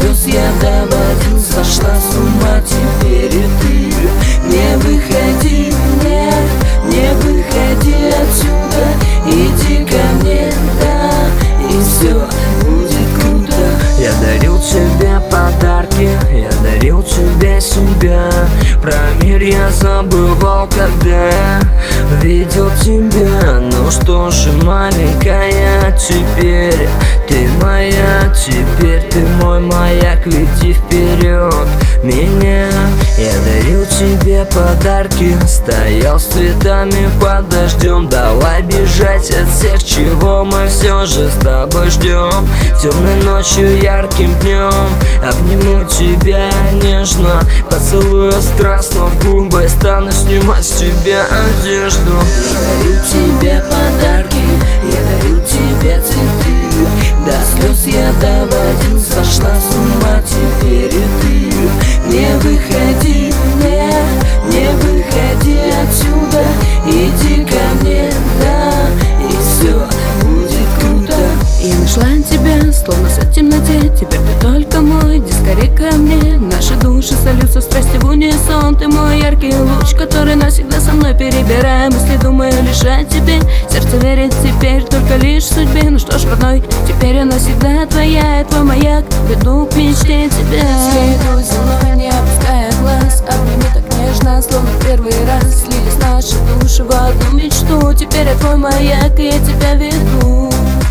слез я доводил, сошла с ума теперь и ты. Не выходи, нет, не выходи отсюда, иди ко мне, да, и все будет круто. Я дарил тебе подарки, я дарил тебе себя. Про мир я забывал, когда я видел тебя. Ну что ж, маленькая, теперь ты моя, теперь ты мой маяк, веди вперед меня. Я дарил тебе подарки, стоял с цветами под дождем. Давай бежать от всех, чего мы все же с тобой ждем. Темной ночью, ярким днем обниму тебя нежно, поцелую страстно в губы, стану снимать с тебя одежду. Я дарю тебе подарки, я дарю тебе цветы. До слез я доводил, сошла с ума теперь и ты. Не выходи, нет, не выходи отсюда, иди ко мне, да, и все будет круто. Я нашла тебя, словно свет в темноте, теперь ты только мой, иди скорей ко мне. Наши души сольются в страсти в унисон. Ты мой яркий луч, который навсегда со мной перебирая мысли, думаю лишь о тебе. Сердце верит теперь только лишь судьбе. Ну что ж, родной, теперь она всегда твоя, и твой маяк, веду к мечте тебя. Следуй за мной, не опуская глаз, обними так нежно, словно в первый раз. Слились наши души в одну мечту, теперь я твой маяк, и я тебя веду.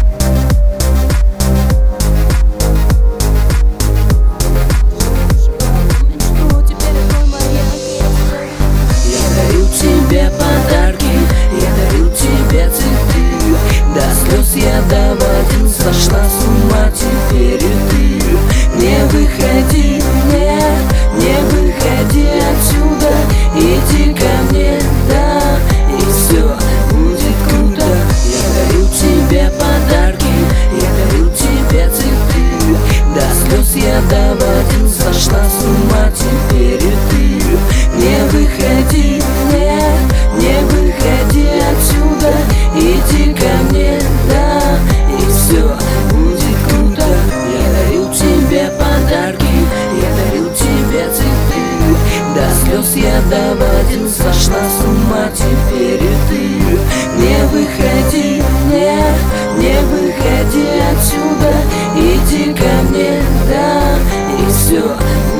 Я доводил, сошла с ума теперь и ты. Не выходи, нет, не выходи отсюда, иди ко мне, да, и все будет круто. Я дарю тебе подарки, я дарю тебе цветы. До слез я доводил, сошла с ума теперь и ты. Не выходи, нет, не выходи отсюда, иди ко мне, да, и все будет круто. Я дарю тебе подарки, я дарю тебе цветы. До слез я доводил, сошла с ума теперь и ты. Не выходи, нет, не выходи отсюда, иди ко мне, да, и все